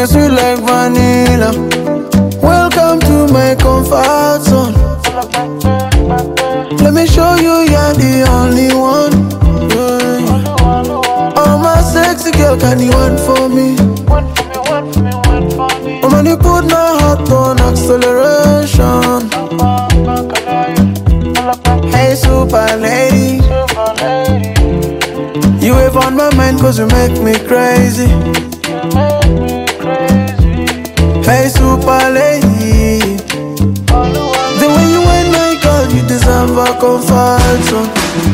me sweet like vanilla. Welcome to my comfort zone. Let me show you you're the only one. Oh my sexy girl, can you want for me? Oh man, you put my heart on acceleration. Hey super lady, you have on my mind cause you make me crazy. Hey super lady, the way you ain't my girl, you deserve a comfort zone.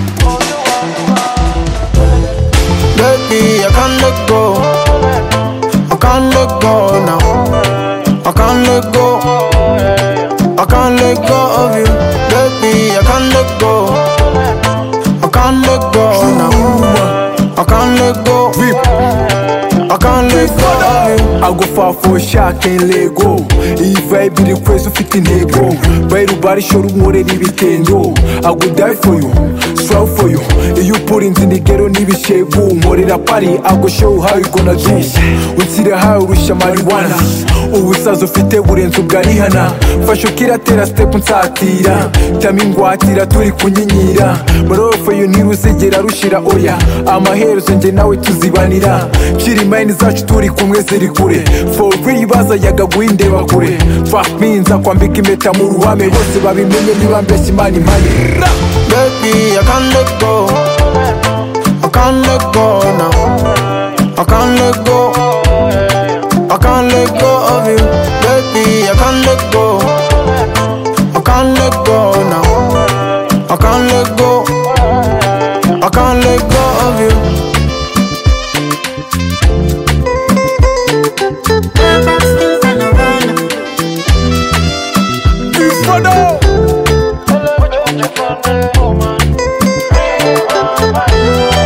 Baby, I can't let go. I can't let go now. I can't let go. I can't let go of you. Baby, I can't let go. I can't let go now. I can't let go. I can't let go of you. I go far for a shot, can't let go. If I be the crazy 15 ego. But everybody show the more than we can do. I will die for you, strive for you. If you put it in the ghetto, need a shake boom. More than a party, I go show how you gonna do. We see the high wish marijuana. Ubusaza ufite burenze ubwarihana. Fasho kira tera step nsatira. Tamingwatira turi kunyinyira. Barofe yo ntiruzegera rushira oya. Amaherezo nge nawe tuzibanira. Chiri mine zacu turi kumwe ziri kure. For real baza yagaguye indeba kure. Fuck me nza kwambika impeta mu ruhame bose babimenye niba mbeshya imani mani. Baby, I can't let go. I can't let go now. I can't let go. I can't let go of you. Baby, I can't let go. I can't let go now. I can't let go. I can't let go of you.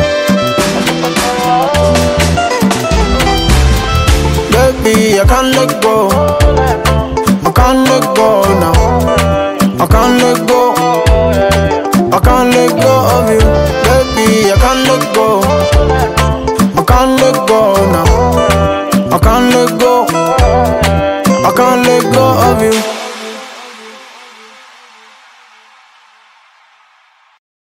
Baby, I can't let